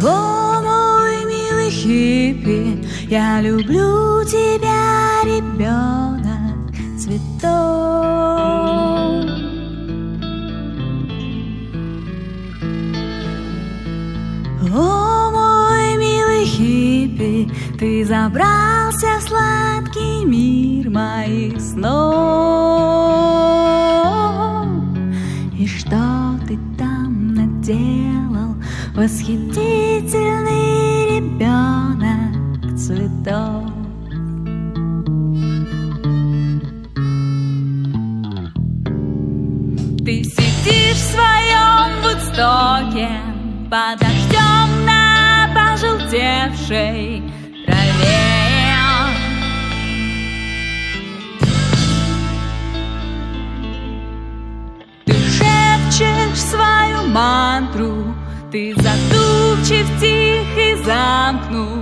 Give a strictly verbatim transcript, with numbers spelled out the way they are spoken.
О, мой милый хиппи, я люблю тебя, ребенок цветов. О, мой милый хиппи, ты забрался в сладкий мир моих снов. И что ты там наделал, восхитительный ребенок цветов? Ты сидишь в своем Вудстоке под дождем на пожелтевшей траве. Ты шепчешь свою мантру, ты задумчив, тих и замкнут